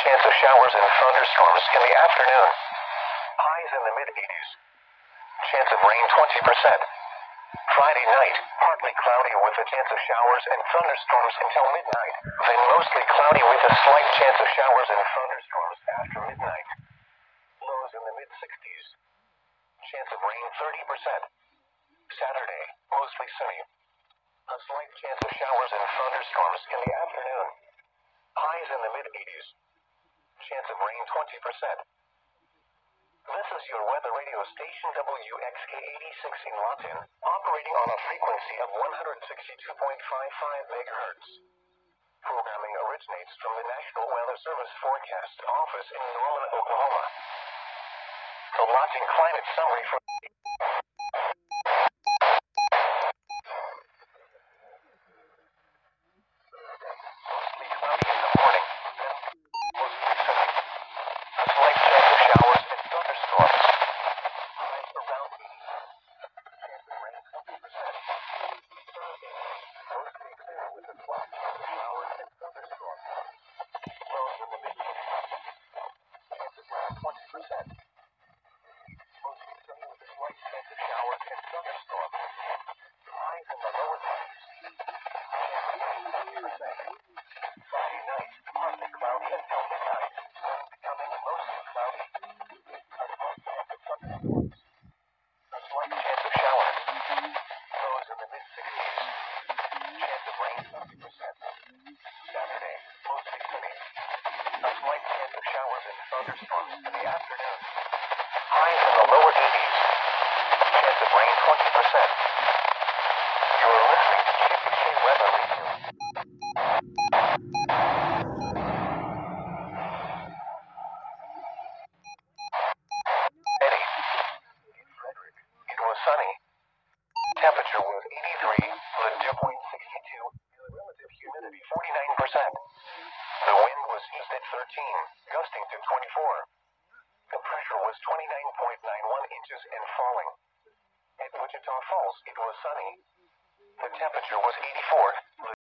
chance of showers and thunderstorms in the afternoon. Highs in the mid-80s. Chance of rain 20%. Friday night, partly cloudy with a chance of showers and thunderstorms until midnight. Then mostly cloudy with a slight chance of showers and thunderstorms after midnight. Lows in the mid-60s. Chance of rain 30%. Saturday, mostly sunny. A slight chance of showers and thunderstorms in the afternoon. Highs in the mid-80s. Chance of rain 20%. This is your weather radio station WXK 86 in Lawton, operating on a frequency of 162.55 megahertz. Programming originates from the National Weather Service Forecast Office in Norman, Oklahoma. The Lawton Climate Summary for mostly cloudy in the morning, then mostly sunny. A slight chance of showers and thunderstorms. Highs around 80. Chance of rain 20%. Thursday, mostly clear with a slight chance of showers and thunderstorms. Lows in the mid-80s. Chance of rain 20%. Mostly sunny with a slight chance of showers and thunderstorms. Highs in the lower 80s. Chance of rain 20%. Friday night, partly cloudy until midnight. Becoming mostly cloudy. A slight chance of thunderstorms. A slight chance of showers. Lows in the mid-60s. Chance of rain 50%. Saturday, mostly sunny. A slight chance of showers and thunderstorms in the afternoon. Highs in the lower 80s. Chance of rain 20%. You're listening to KPK Weather Radio. Eddie. Frederick. It was sunny. Temperature was 83, the dew point 62, relative humidity 49%. The wind was east at 13, gusting to 24. The pressure was 29.91 inches and falling. At Wichita Falls, it was sunny. The temperature was 84.